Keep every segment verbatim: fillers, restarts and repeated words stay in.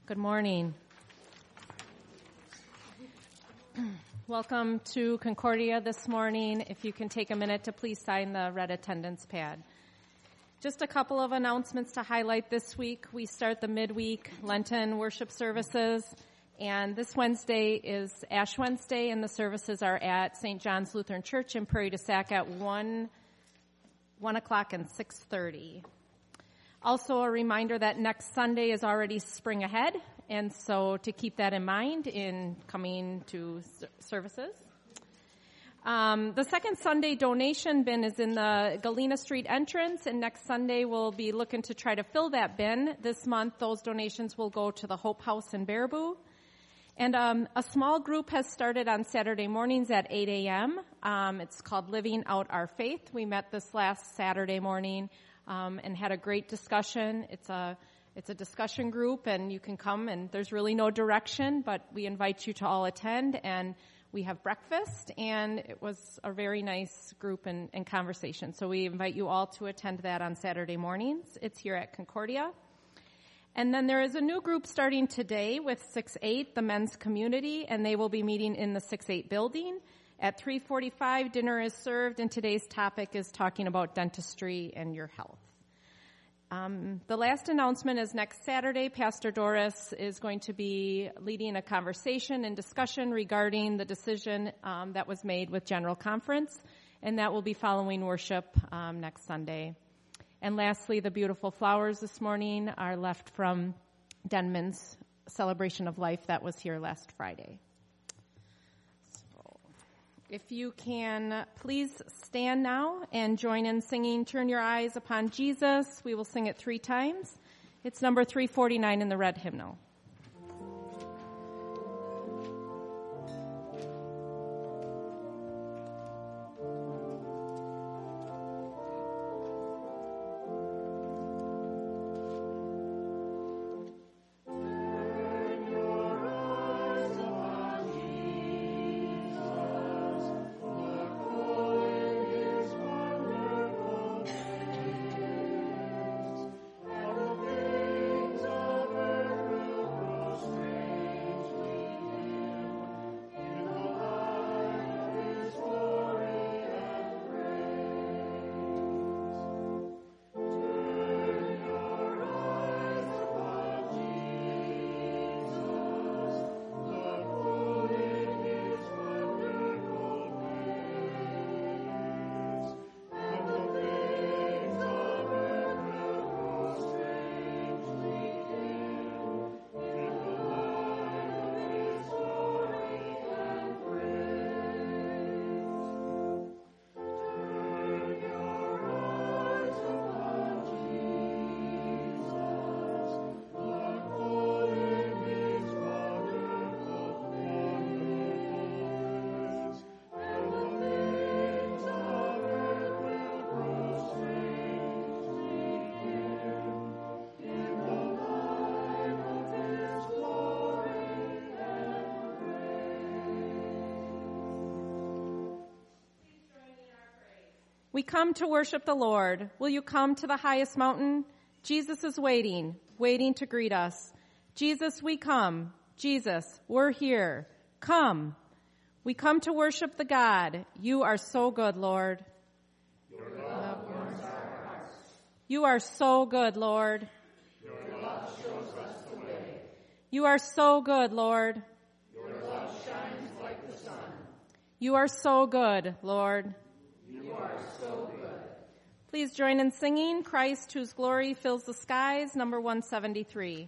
Good morning. Welcome to Concordia this morning. If you can take a minute to please sign the red attendance pad. Just a couple of announcements to highlight this week. We start the midweek Lenten worship services, and this Wednesday is Ash Wednesday, and the services are at Saint John's Lutheran Church in Prairie du Sac at one, one o'clock and six thirty. Also, a reminder that next Sunday is already spring ahead, and so to keep that in mind in coming to services. Um, the second Sunday donation bin is in the Galena Street entrance, and next Sunday we'll be looking to try to fill that bin. This month, those donations will go to the Hope House in Baraboo. And um, a small group has started on Saturday mornings at eight a.m. Um, it's called Living Out Our Faith. We met this last Saturday morning um, and had a great discussion. It's a It's a discussion group, and you can come, and there's really no direction, but we invite you to all attend, and we have breakfast, and it was a very nice group and, and conversation. So we invite you all to attend that on Saturday mornings. It's here at Concordia. And then there is a new group starting today with six eight, the men's community, and they will be meeting in the six eight building. At three forty-five, dinner is served, and today's topic is talking about dentistry and your health. Um, the last announcement is next Saturday, Pastor Doris is going to be leading a conversation and discussion regarding the decision um, that was made with General Conference, and that will be following worship um, next Sunday. And lastly, the beautiful flowers this morning are left from Denman's Celebration of Life that was here last Friday. If you can please stand now and join in singing Turn Your Eyes Upon Jesus. We will sing it three times. It's number three forty-nine in the red hymnal. We come to worship the Lord. Will you come to the highest mountain? Jesus is waiting, waiting to greet us. Jesus, we come. Jesus, we're here. Come. We come to worship the God. You are so good, Lord. Your love warms our hearts. You are so good, Lord. Your love shows us the way. You are so good, Lord. Your love shines like the sun. You are so good, Lord. You are so good. Please join in singing Christ whose glory fills the skies, number one seventy-three.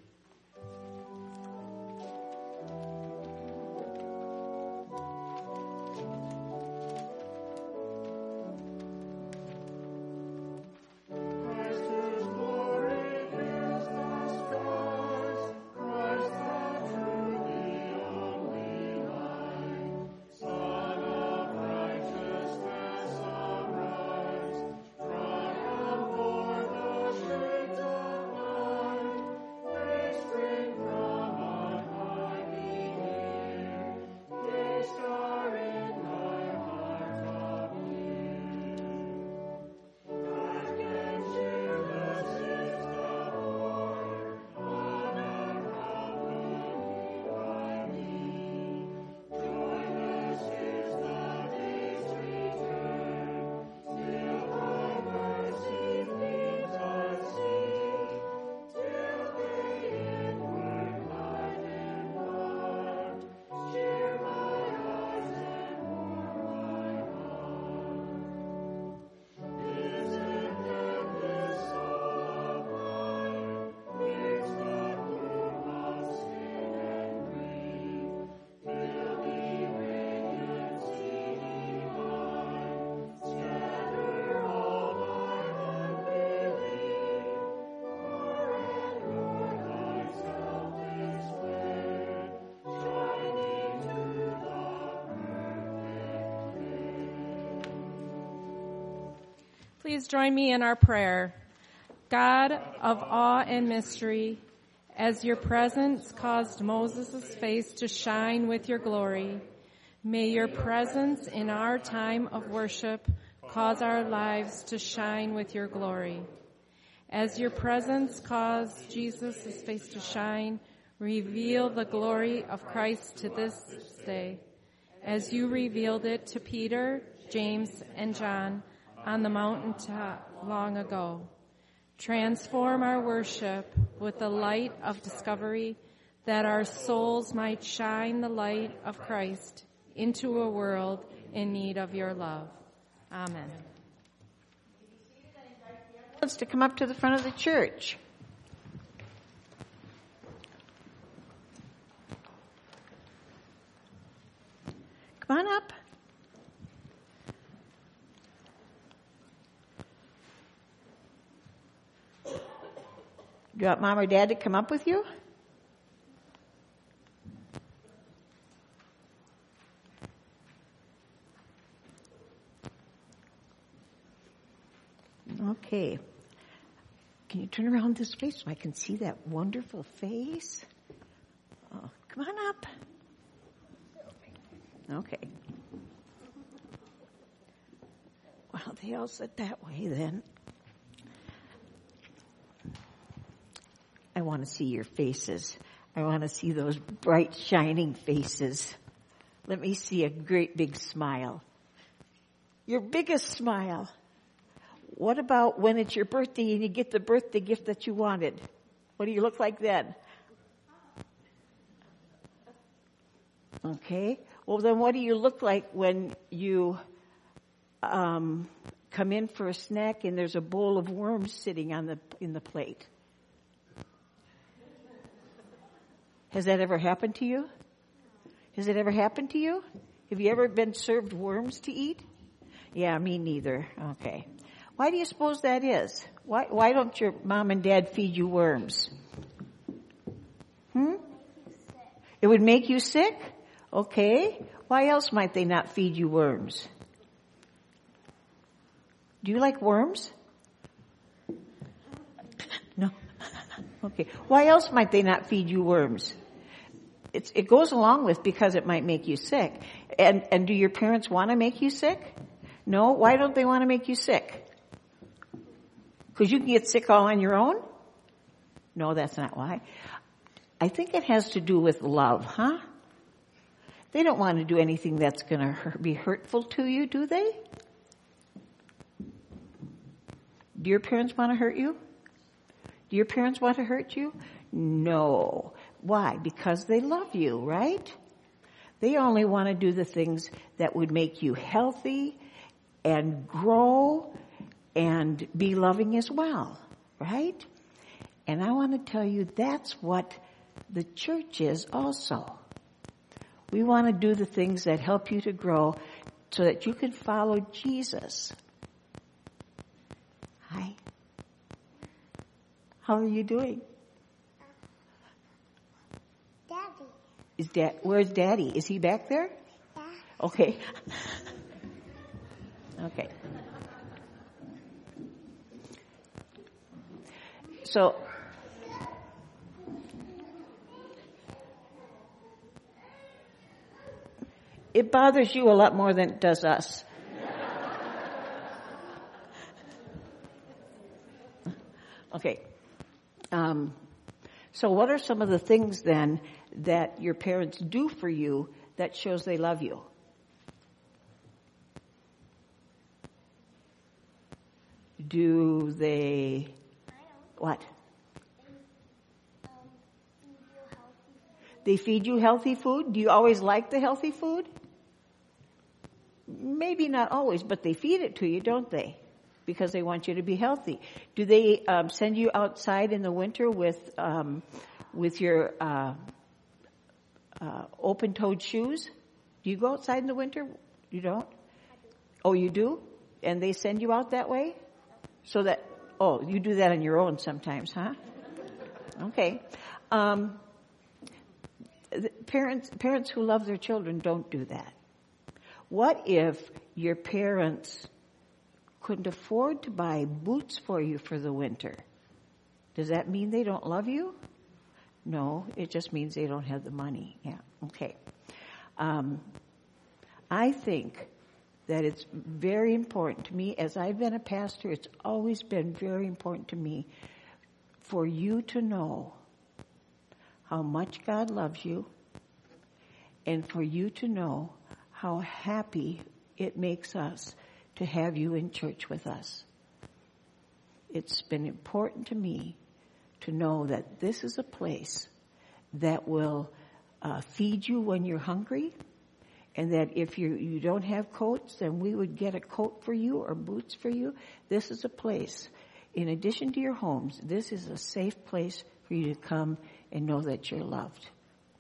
Please join me in our prayer. God of awe and mystery, as your presence caused Moses' face to shine with your glory, may your presence in our time of worship cause our lives to shine with your glory. As your presence caused Jesus' face to shine, reveal the glory of Christ to this day, as you revealed it to Peter, James, and John on the mountaintop long ago. Transform our worship with the light of discovery, that our souls might shine the light of Christ into a world in need of your love. Amen. Let's to come up to the front of the church. Come on up. Do you want Mom or Dad to come up with you? Okay. Can you turn around this way so I can see that wonderful face? Oh, come on up. Okay. Well, they all sit that way then. I want to see your faces. I want to see those bright, shining faces. Let me see a great big smile. Your biggest smile. What about when it's your birthday and you get the birthday gift that you wanted? What do you look like then? Okay. Well, then what do you look like when you um, come in for a snack and there's a bowl of worms sitting on the in the plate? Has that ever happened to you? Has it ever happened to you? Have you ever been served worms to eat? Yeah, me neither. Okay. Why do you suppose that is? Why why don't your mom and dad feed you worms? Hmm? It would make you sick? Okay. Why else might they not feed you worms? Do you like worms? No. Okay. Why else might they not feed you worms? It's, it goes along with because it might make you sick. And, and do your parents want to make you sick? No. Why don't they want to make you sick? Because you can get sick all on your own? No, that's not why. I think it has to do with love, huh? They don't want to do anything that's going to be hurtful to you, do they? Do your parents want to hurt you? Do your parents want to hurt you? No. Why? Because they love you, right? They only want to do the things that would make you healthy and grow and be loving as well, right? And I want to tell you that's what the church is also. We want to do the things that help you to grow so that you can follow Jesus. Hi. How are you doing? Daddy. Is Dad? Where's Daddy? Is he back there? Yeah. Okay. Okay. So, it bothers you a lot more than it does us. Okay. Um, so what are some of the things then that your parents do for you that shows they love you? Do they, what? They feed you healthy food? Do you always like the healthy food? Maybe not always, but they feed it to you, don't they? Because they want you to be healthy. Do they um, send you outside in the winter with um, with your uh, uh, open-toed shoes? Do you go outside in the winter? You don't? Oh, you do? And they send you out that way? So that, oh, you do that on your own sometimes, huh? Okay. Um, parents, parents who love their children don't do that. What if your parents couldn't afford to buy boots for you for the winter. Does that mean they don't love you? No, it just means they don't have the money. Yeah, okay. Um, I think that it's very important to me, as I've been a pastor, it's always been very important to me for you to know how much God loves you, and for you to know how happy it makes us to have you in church with us. It's been important to me to know that this is a place that will uh, feed you when you're hungry, and that if you, you don't have coats, then we would get a coat for you or boots for you. This is a place, in addition to your homes, this is a safe place for you to come and know that you're loved.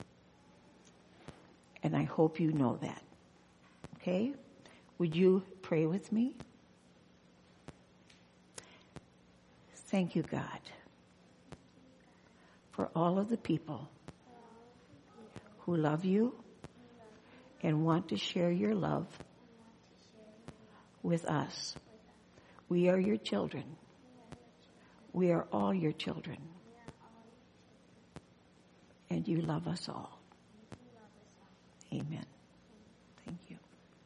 And I hope you know that. Okay? Would you pray with me? Thank you, God, for all of the people who love you and want to share your love with us. We are your children. We are all your children. And you love us all. Amen. Thank you.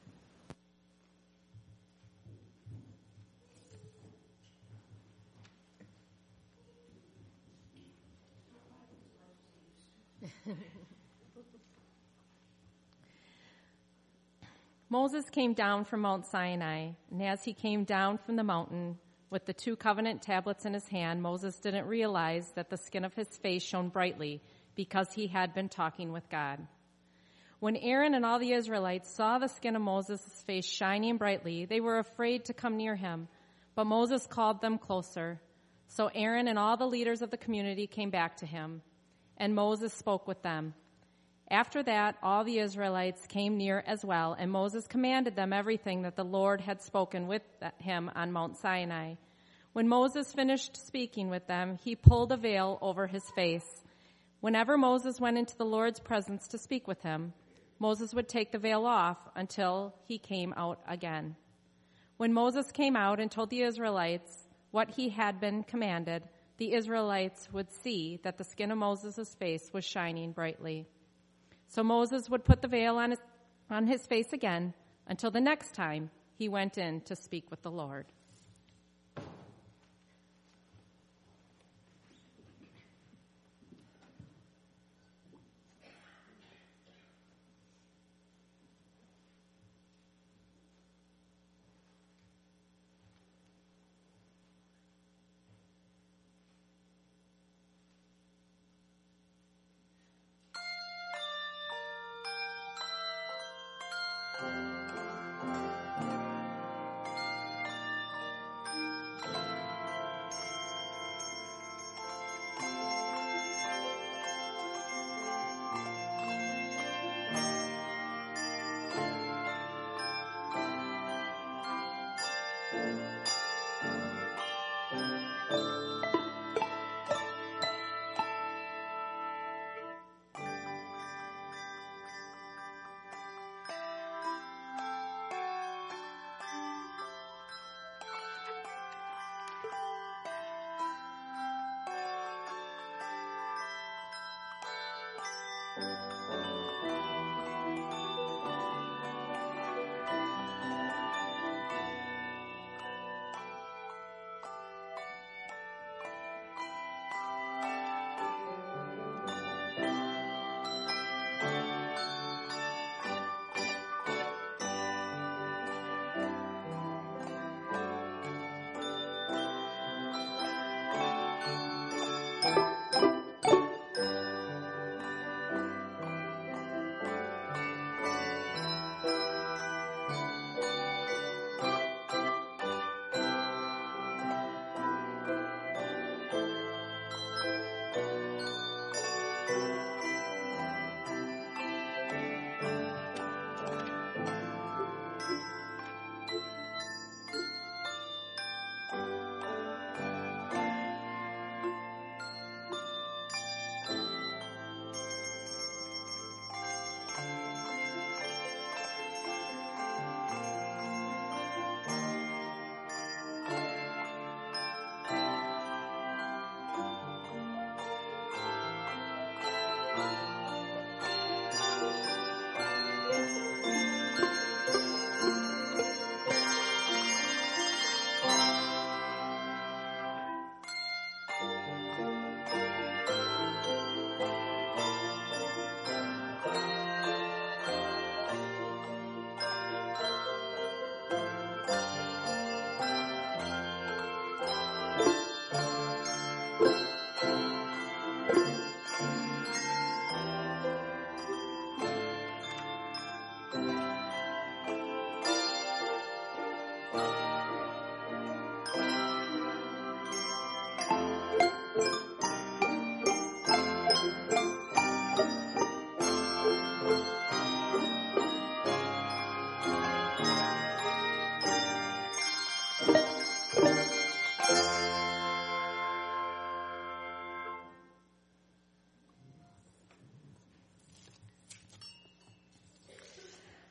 Moses came down from Mount Sinai, and as he came down from the mountain with the two covenant tablets in his hand, Moses didn't realize that the skin of his face shone brightly because he had been talking with God. When Aaron and all the Israelites saw the skin of Moses' face shining brightly, they were afraid to come near him, but Moses called them closer. So Aaron and all the leaders of the community came back to him, and Moses spoke with them. After that, all the Israelites came near as well, and Moses commanded them everything that the Lord had spoken with him on Mount Sinai. When Moses finished speaking with them, he pulled a veil over his face. Whenever Moses went into the Lord's presence to speak with him, Moses would take the veil off until he came out again. When Moses came out and told the Israelites what he had been commanded, the Israelites would see that the skin of Moses' face was shining brightly. So Moses would put the veil on his, on his face again until the next time he went in to speak with the Lord.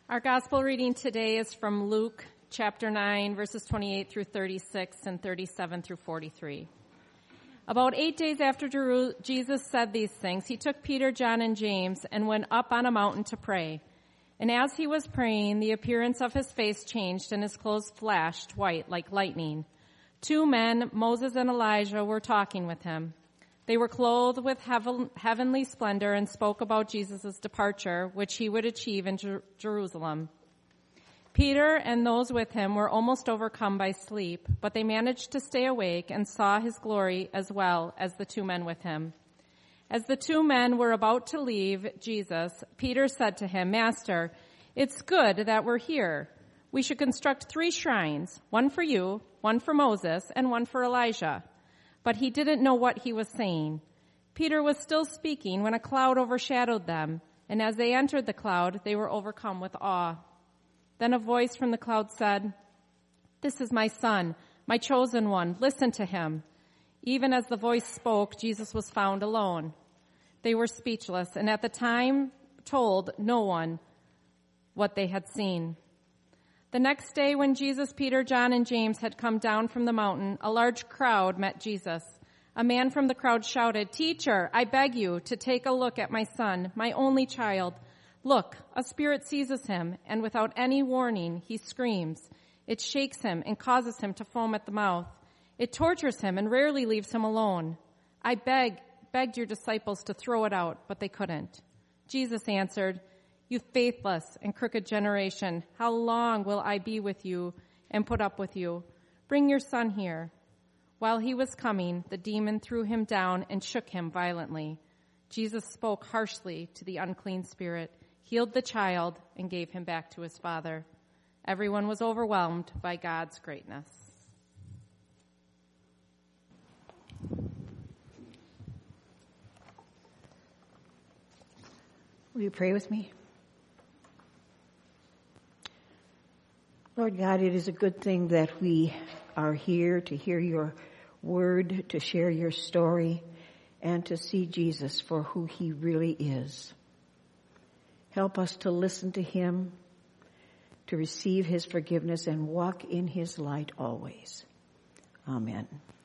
Our gospel reading today is from Luke chapter nine, verses twenty-eight through thirty-six and thirty-seven through forty-three. About eight days after Jeru- Jesus said these things, he took Peter, John, and James and went up on a mountain to pray. And as he was praying, the appearance of his face changed and his clothes flashed white like lightning. Two men, Moses and Elijah, were talking with him. They were clothed with heaven, heavenly splendor and spoke about Jesus' departure, which he would achieve in Jer- Jerusalem. Peter and those with him were almost overcome by sleep, but they managed to stay awake and saw his glory as well as the two men with him. As the two men were about to leave Jesus, Peter said to him, "Master, it's good that we're here. We should construct three shrines, one for you, one for Moses, and one for Elijah." But he didn't know what he was saying. Peter was still speaking when a cloud overshadowed them, and as they entered the cloud, they were overcome with awe. Then a voice from the cloud said, "This is my son, my chosen one. Listen to him." Even as the voice spoke, Jesus was found alone. They were speechless, and at the time told no one what they had seen. The next day, when Jesus, Peter, John, and James had come down from the mountain, a large crowd met Jesus. A man from the crowd shouted, "Teacher, I beg you to take a look at my son, my only child. Look, a spirit seizes him, and without any warning, he screams. It shakes him and causes him to foam at the mouth. It tortures him and rarely leaves him alone. I beg, begged your disciples to throw it out, but they couldn't." Jesus answered, "You faithless and crooked generation, how long will I be with you and put up with you? Bring your son here." While he was coming, the demon threw him down and shook him violently. Jesus spoke harshly to the unclean spirit, healed the child, and gave him back to his father. Everyone was overwhelmed by God's greatness. Will you pray with me? Lord God, it is a good thing that we are here to hear your word, to share your story, and to see Jesus for who he really is. Help us to listen to him, to receive his forgiveness, and walk in his light always. Amen.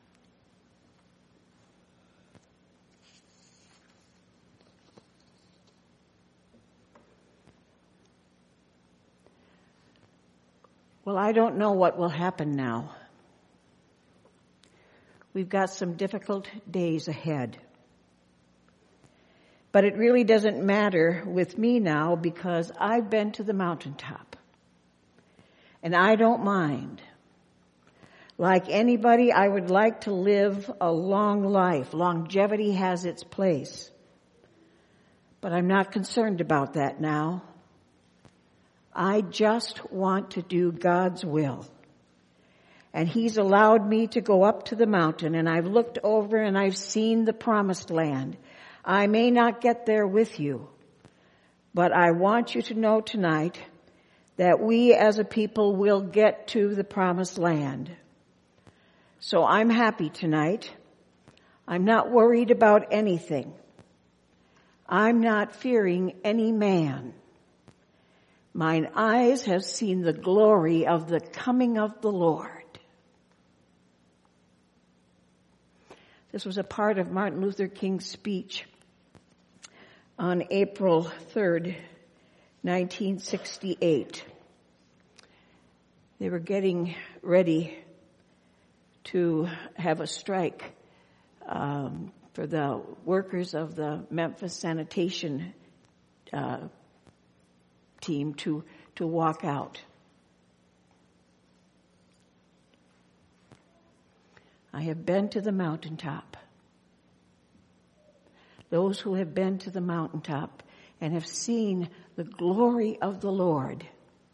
Well, I don't know what will happen now. We've got some difficult days ahead. But it really doesn't matter with me now because I've been to the mountaintop. And I don't mind. Like anybody, I would like to live a long life. Longevity has its place. But I'm not concerned about that now. I just want to do God's will. And he's allowed me to go up to the mountain, and I've looked over and I've seen the promised land. I may not get there with you, but I want you to know tonight that we as a people will get to the promised land. So I'm happy tonight. I'm not worried about anything. I'm not fearing any man. Mine eyes have seen the glory of the coming of the Lord. This was a part of Martin Luther King's speech on April third, nineteen sixty-eight. They were getting ready to have a strike um, for the workers of the Memphis sanitation uh team to, to walk out. I have been to the mountaintop. Those who have been to the mountaintop and have seen the glory of the Lord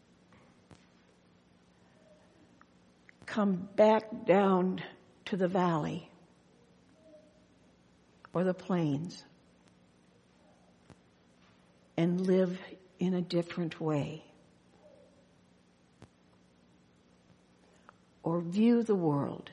come back down to the valley or the plains and live in a different way, or view the world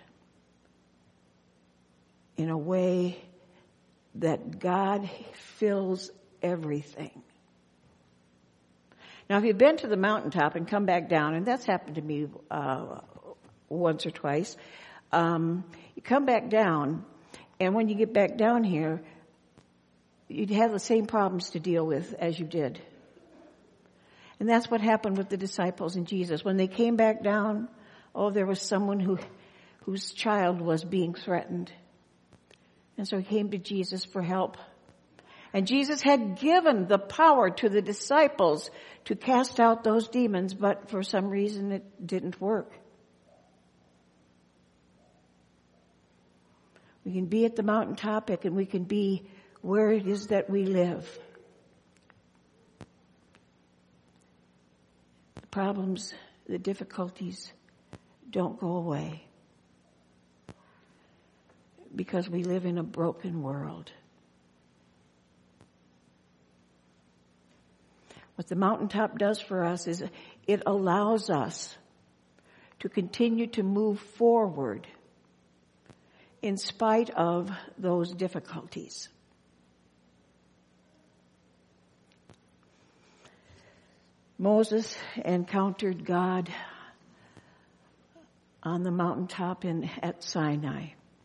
in a way that God fills everything. Now, if you've been to the mountaintop and come back down, and that's happened to me uh, once or twice, um, you come back down, and when you get back down here, you'd have the same problems to deal with as you did. And that's what happened with the disciples and Jesus. When they came back down, oh, there was someone who, whose child was being threatened. And so he came to Jesus for help. And Jesus had given the power to the disciples to cast out those demons, but for some reason it didn't work. We can be at the mountaintop and we can be where it is that we live. The problems, the difficulties don't go away because we live in a broken world. What the mountaintop does for us is it allows us to continue to move forward in spite of those difficulties. Moses encountered God on the mountaintop in, at Sinai.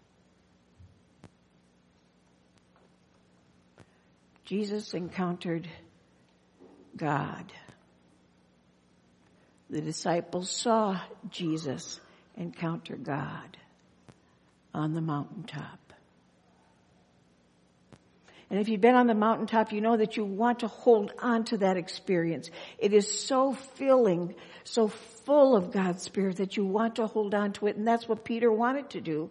Jesus encountered God. The disciples saw Jesus encounter God on the mountaintop. And if you've been on the mountaintop, you know that you want to hold on to that experience. It is so filling, so full of God's Spirit that you want to hold on to it. And that's what Peter wanted to do.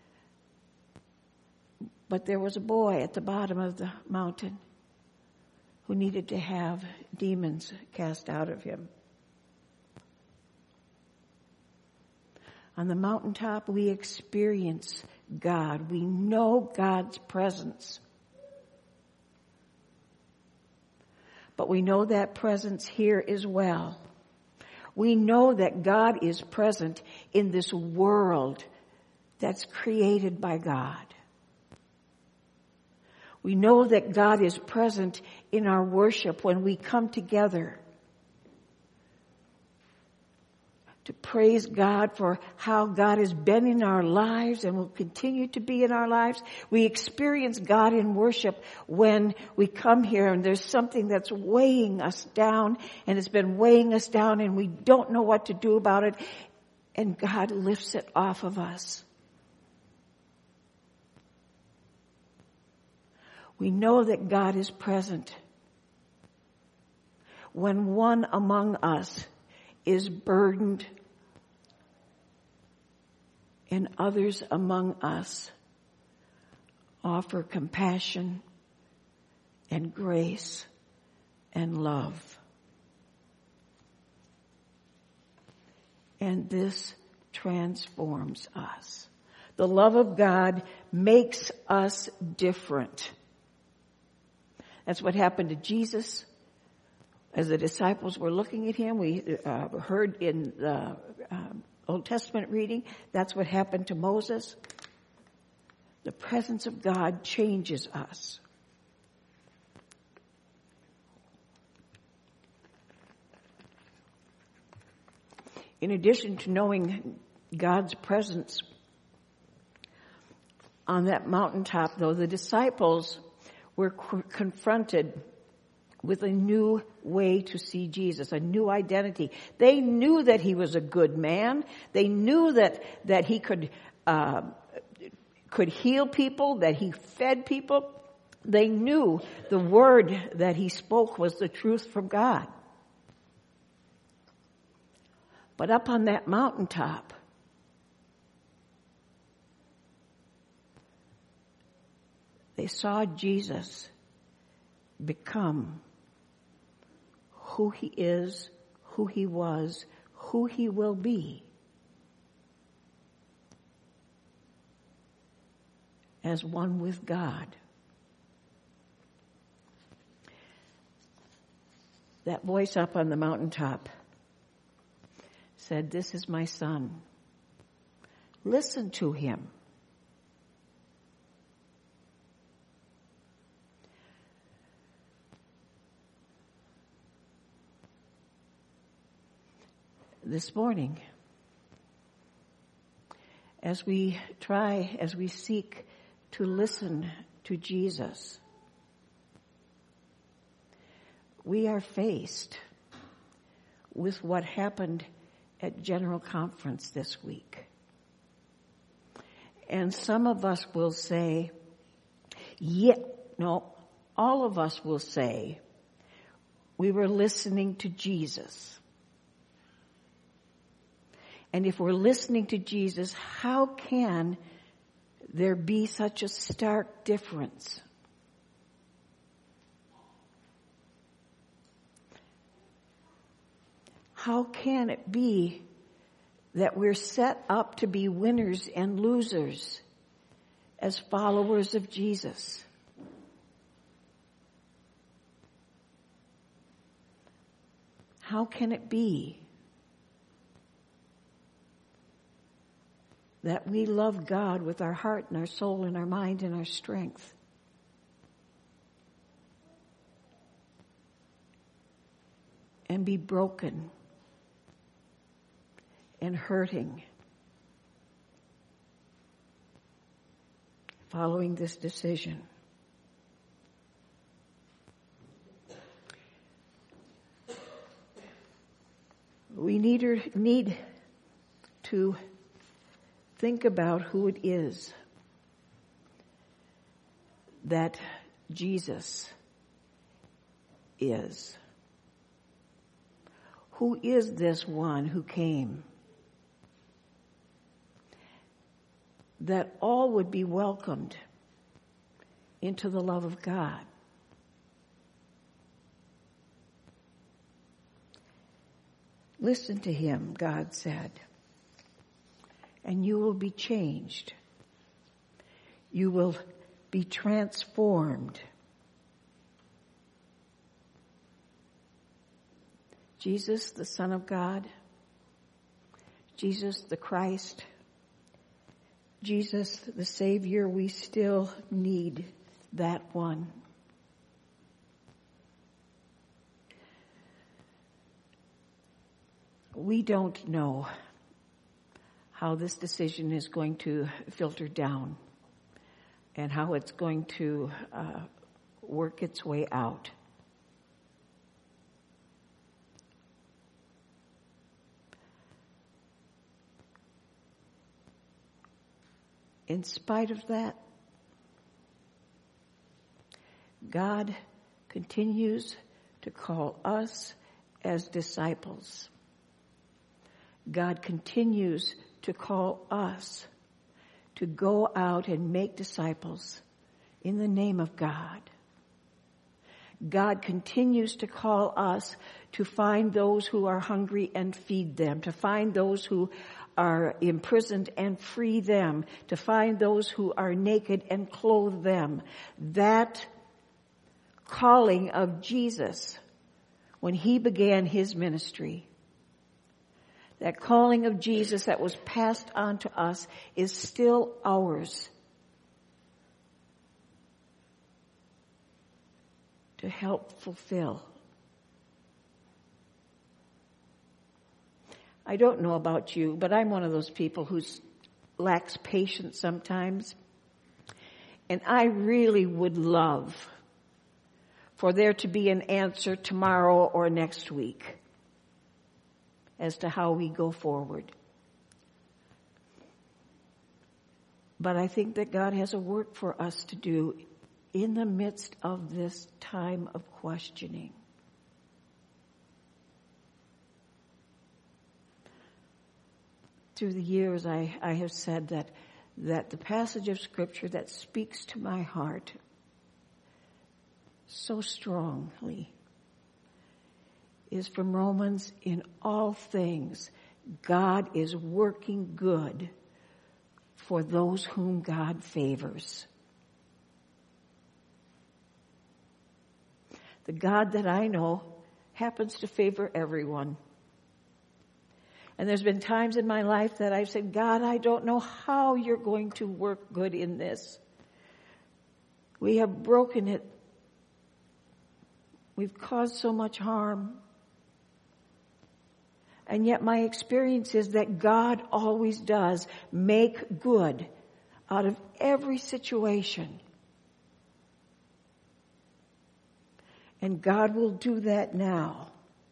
But there was a boy at the bottom of the mountain who needed to have demons cast out of him. On the mountaintop, we experience God. We know God's presence. But we know that presence here as well. We know that God is present in this world that's created by God. We know that God is present in our worship when we come together to praise God for how God has been in our lives and will continue to be in our lives. We experience God in worship when we come here and there's something that's weighing us down, and it's been weighing us down and we don't know what to do about it, and God lifts it off of us. We know that God is present when one among us is burdened and others among us offer compassion and grace and love. And this transforms us. The love of God makes us different. That's what happened to Jesus. As the disciples were looking at him, we uh, heard in the uh, Old Testament reading, that's what happened to Moses. The presence of God changes us. In addition to knowing God's presence on that mountaintop, though, the disciples were confronted with a new way to see Jesus, a new identity. They knew that he was a good man. They knew that that he could uh, could heal people, that he fed people. They knew the word that he spoke was the truth from God. But up on that mountaintop, they saw Jesus become who he is, who he was, who he will be as one with God. That voice up on the mountaintop said, "This is my son. Listen to him." this morning, as we try, as we seek to listen to Jesus, we are faced with what happened at General Conference this week. And some of us will say, yeah, no, all of us will say, we were listening to Jesus. And if we're listening to Jesus, how can there be such a stark difference? How can it be that we're set up to be winners and losers as followers of Jesus? How can it be that we love God with our heart and our soul and our mind and our strength, and be broken and hurting following this decision? We need, or need to think about who it is that Jesus is. Who is this one who came that all would be welcomed into the love of God? Listen to him, God said, and you will be changed. You will be transformed. Jesus, the Son of God, Jesus, the Christ, Jesus, the Savior, we still need that one. We don't know how this decision is going to filter down and how it's going to uh, work its way out. In spite of that, God continues to call us as disciples. God continues to call us to go out and make disciples in the name of God. God continues to call us to find those who are hungry and feed them, to find those who are imprisoned and free them, to find those who are naked and clothe them. That calling of Jesus when he began his ministry, that calling of Jesus that was passed on to us, is still ours to help fulfill. I don't know about you, but I'm one of those people who lacks patience sometimes. And I really would love for there to be an answer tomorrow or next week as to how we go forward. But I think that God has a work for us to do in the midst of this time of questioning. Through the years, I, I have said that, that the passage of Scripture that speaks to my heart so strongly is from Romans. In all things, God is working good for those whom God favors. The God that I know happens to favor everyone. And there's been times in my life that I've said, God, I don't know how you're going to work good in this. We have broken it. We've caused so much harm. And yet my experience is that God always does make good out of every situation. And God will do that now.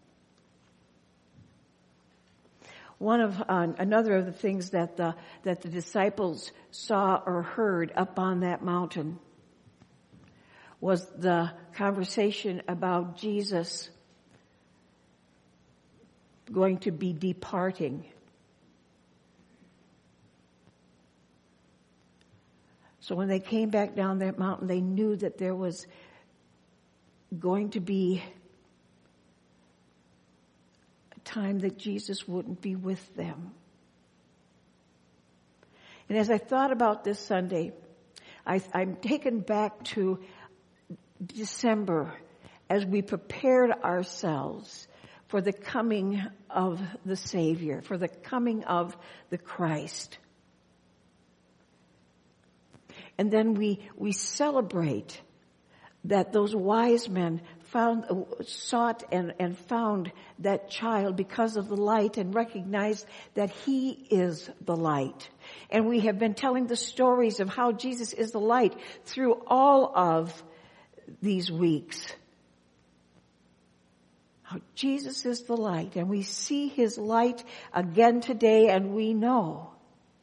One of uh, another of the things that the that the disciples saw or heard up on that mountain was the conversation about Jesus going to be departing. So when they came back down that mountain, they knew that there was going to be a time that Jesus wouldn't be with them. And as I thought about this Sunday, I, I'm taken back to December as we prepared ourselves for the coming of the Savior, for the coming of the Christ. And then we, we celebrate that those wise men found, sought and, and found that child because of the light and recognized that he is the light. And we have been telling the stories of how Jesus is the light through all of these weeks. How Jesus is the light, and we see his light again today, and we know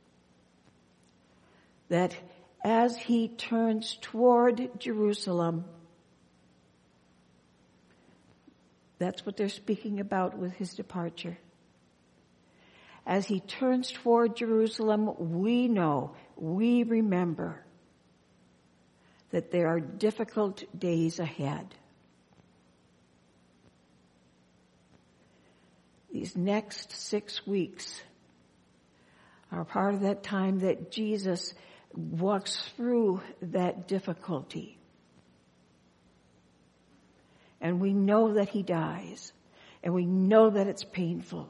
that as he turns toward Jerusalem, that's what they're speaking about with his departure. As he turns toward Jerusalem, we know, we remember that there are difficult days ahead. These next six weeks are part of that time that Jesus walks through that difficulty. And we know that he dies. And we know that it's painful.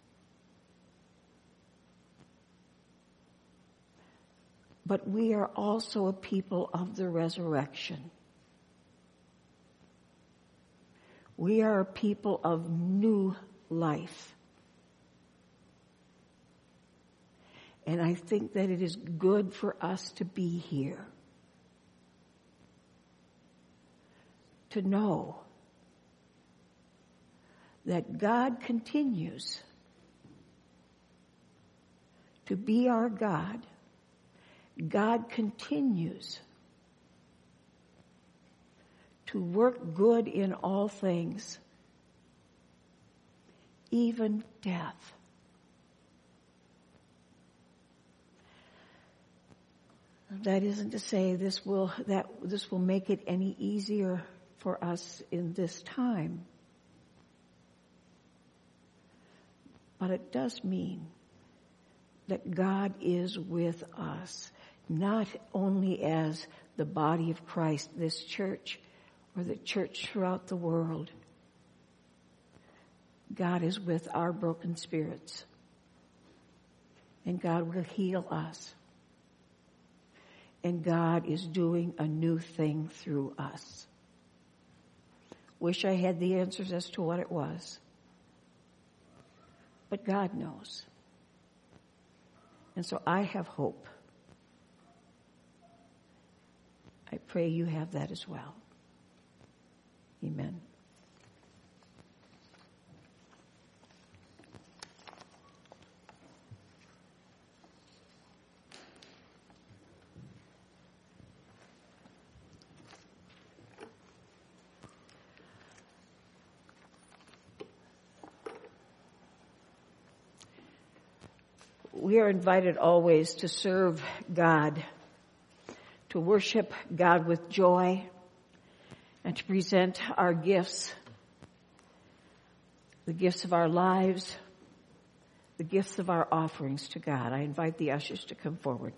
But we are also a people of the resurrection. We are a people of new life. And I think that it is good for us to be here. To know that God continues to be our God. God continues to work good in all things, even death. That isn't to say this will that this will make it any easier for us in this time. But it does mean that God is with us, not only as the body of Christ, this church, or the church throughout the world. God is with our broken spirits. And God will heal us. And God is doing a new thing through us. Wish I had the answers as to what it was. But God knows. And so I have hope. I pray you have that as well. Amen. We are invited always to serve God, to worship God with joy, and to present our gifts, the gifts of our lives, the gifts of our offerings to God. I invite the ushers to come forward.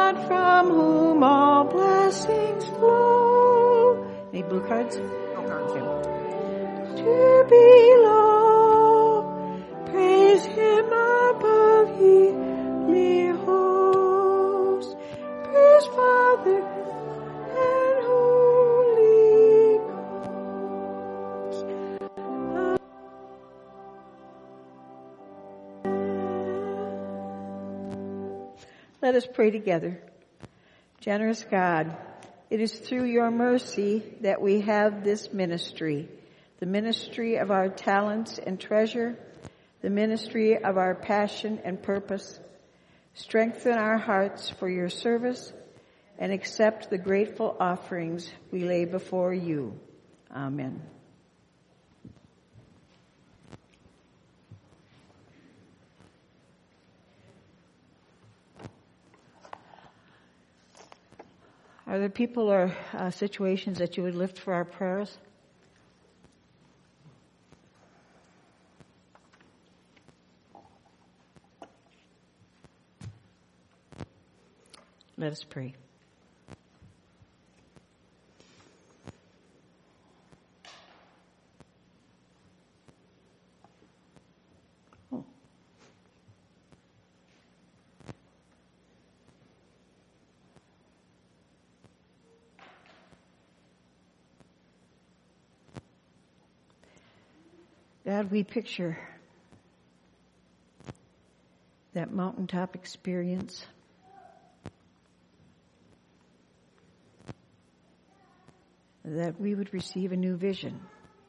God from whom all blessings flow. Any blue cards? No cards here. To below, praise him above heavenly hosts. Praise Father and Holy Ghost. Let us pray together. Generous God, it is through your mercy that we have this ministry, the ministry of our talents and treasure, the ministry of our passion and purpose. Strengthen our hearts for your service and accept the grateful offerings we lay before you. Amen. Are there people or uh, situations that you would lift for our prayers? Let us pray. Oh. God, we picture that mountaintop experience. That we would receive a new vision.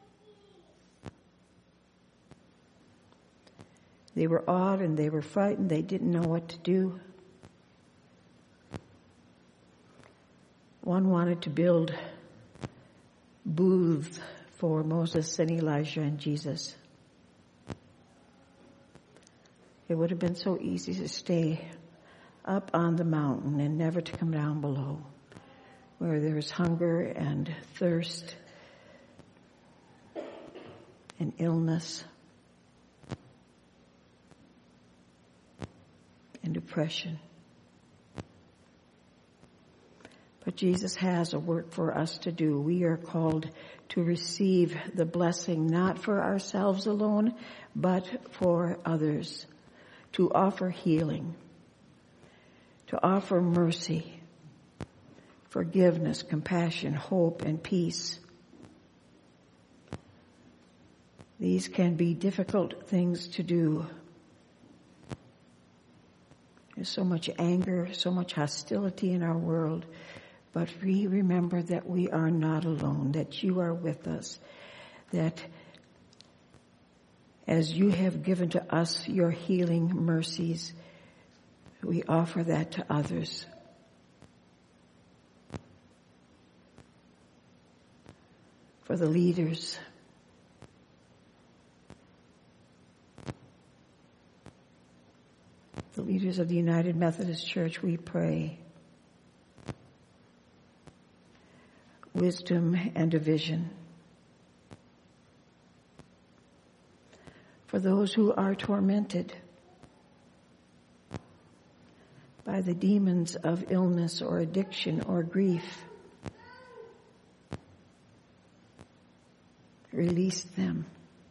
They were awed and they were frightened. They didn't know what to do. One wanted to build booths for Moses and Elijah and Jesus. It would have been so easy to stay up on the mountain and never to come down below, where there is hunger and thirst and illness and depression. But Jesus has a work for us to do. We are called to receive the blessing, not for ourselves alone, but for others, to offer healing, to offer mercy, forgiveness, compassion, hope, and peace. These can be difficult things to do. There's so much anger, so much hostility in our world. But we remember that we are not alone, that you are with us, that as you have given to us your healing mercies, we offer that to others. For the leaders, the leaders of the United Methodist Church, we pray wisdom and a vision. For those who are tormented by the demons of illness or addiction or grief, release them.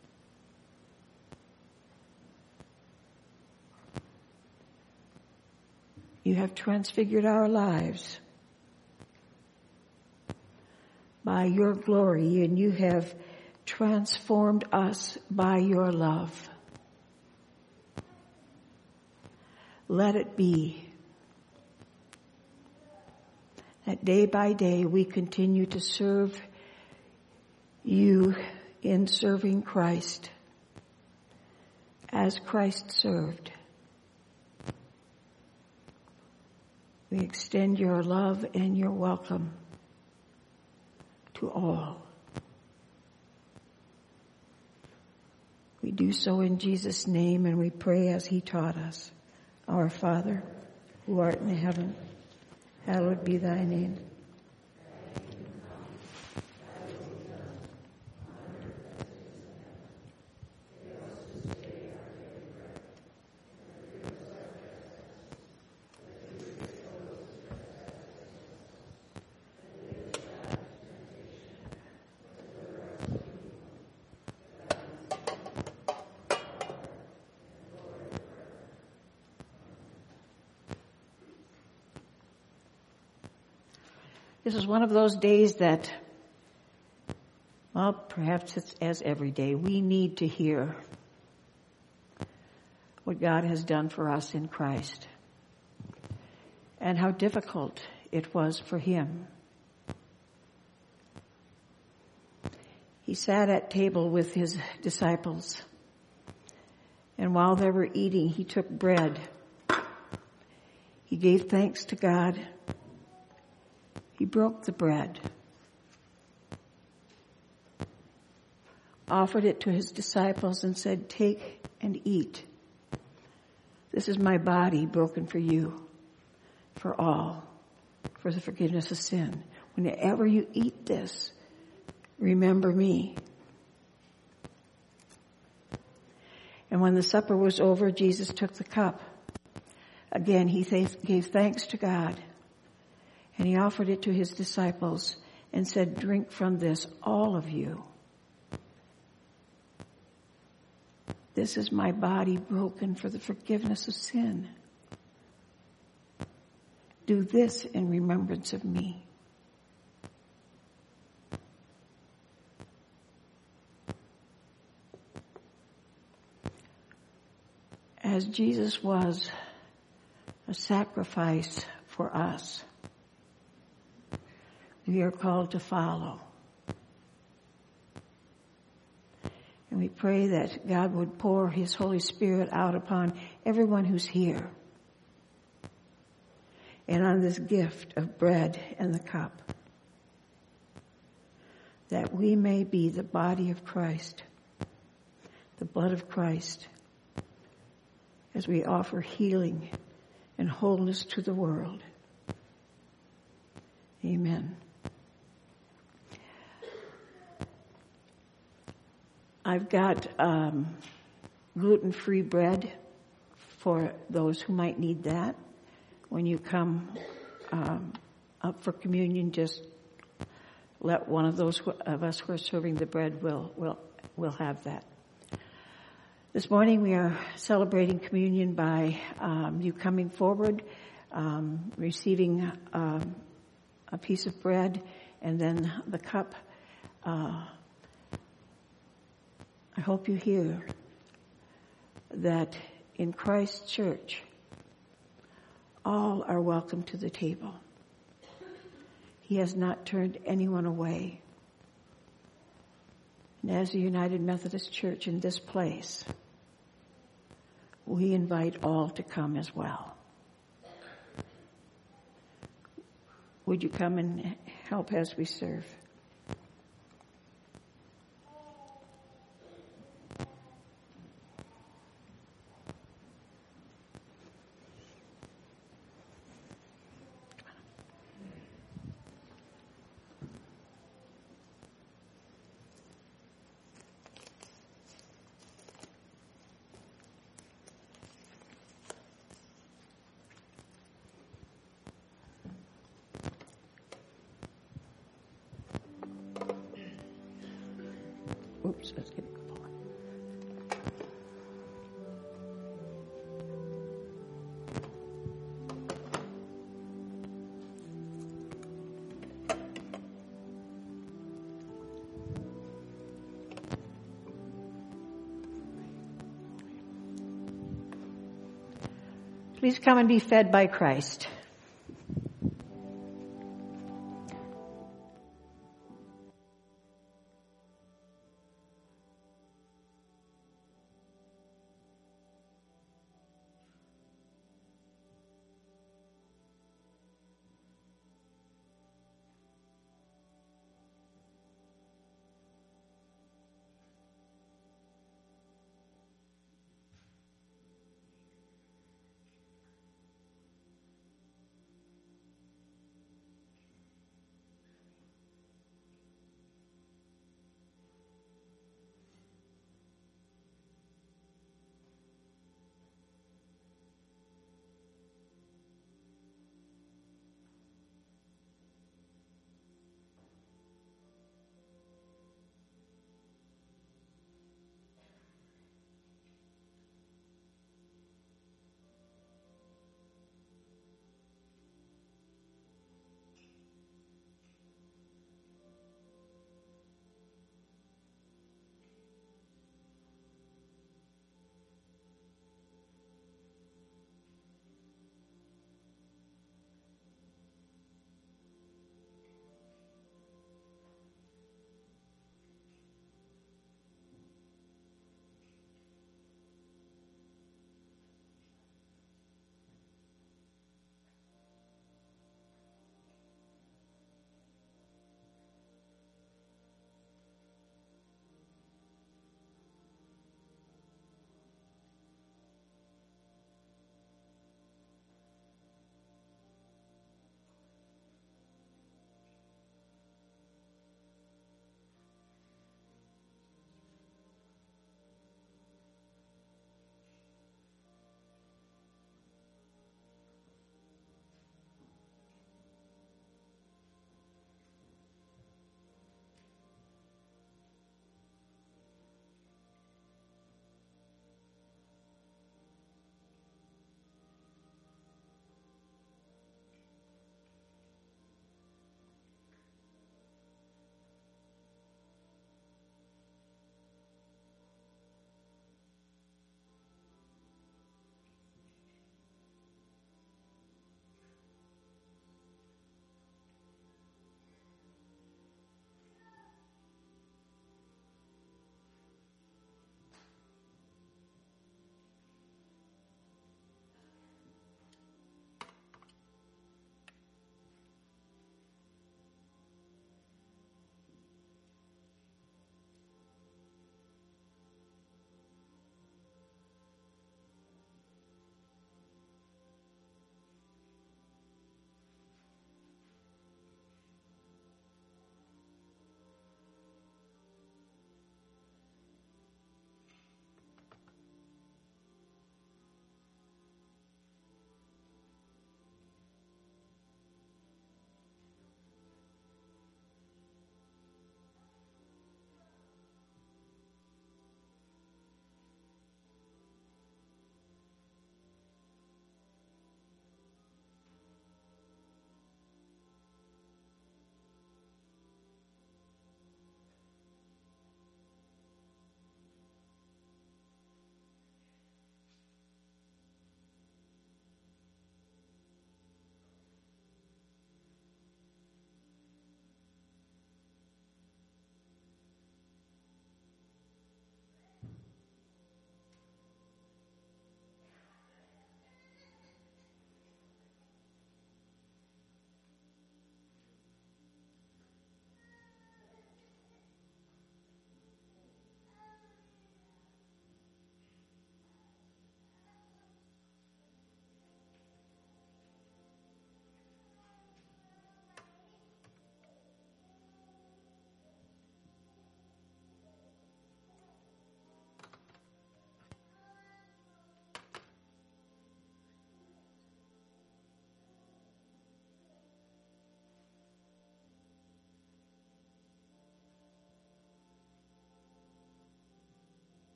You have transfigured our lives by your glory, and you have transformed us by your love. Let it be that day by day we continue to serve you in serving Christ as Christ served. We extend your love and your welcome to all. We do so in Jesus' name, and we pray as he taught us. Our Father, who art in heaven, hallowed be thy name. This is one of those days that, well, perhaps it's as every day, we need to hear what God has done for us in Christ and how difficult it was for him. He sat at table with his disciples, and while they were eating, he took bread. He gave thanks to God. He broke the bread, offered it to his disciples, and said, "Take and eat. This is my body broken for you, for all, for the forgiveness of sin. Whenever you eat this, remember me." And when the supper was over, Jesus took the cup. Again, he th- gave thanks to God, and he offered it to his disciples and said, "Drink from this, all of you. This is my body broken for the forgiveness of sin. Do this in remembrance of me." As Jesus was a sacrifice for us, we are called to follow. And we pray that God would pour his Holy Spirit out upon everyone who's here and on this gift of bread and the cup, that we may be the body of Christ, the blood of Christ, as we offer healing and wholeness to the world. Amen. I've got um, gluten-free bread for those who might need that. When you come um, up for communion, just let one of those of us who are serving the bread will will will have that. This morning we are celebrating communion by um, you coming forward, um, receiving um, a piece of bread, and then the cup. Uh, I hope you hear that in Christ's church, all are welcome to the table. He has not turned anyone away. And as the United Methodist Church in this place, we invite all to come as well. Would you come and help as we serve? Oops, let's get it going. Please come and be fed by Christ.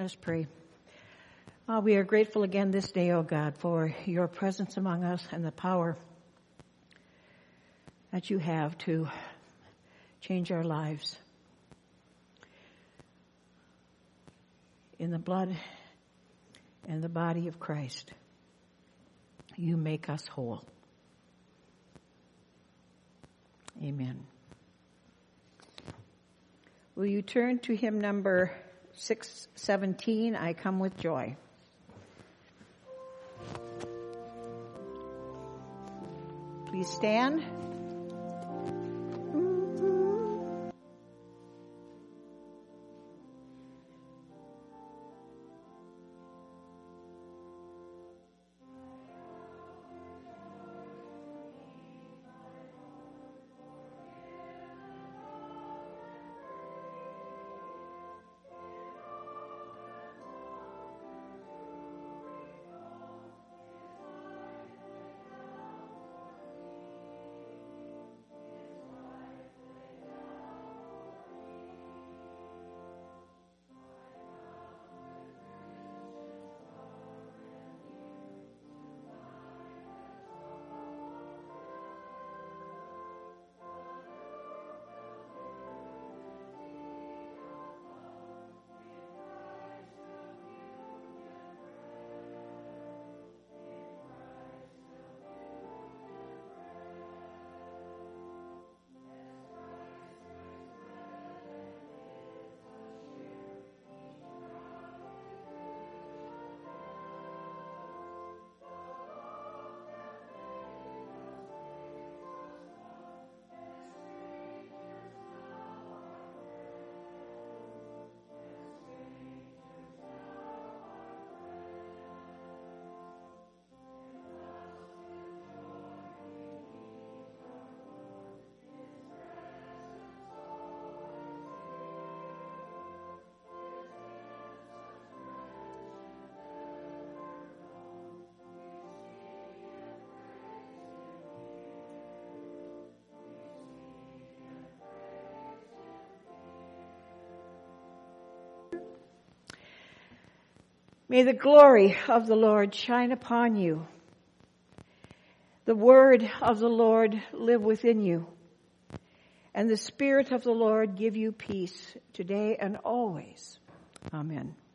Let us pray. Uh, we are grateful again this day, O God, for your presence among us and the power that you have to change our lives. In the blood and the body of Christ, you make us whole. Amen. Will you turn to hymn number six seventeen, I Come With Joy. Please stand. May the glory of the Lord shine upon you. The word of the Lord live within you. And the Spirit of the Lord give you peace today and always. Amen.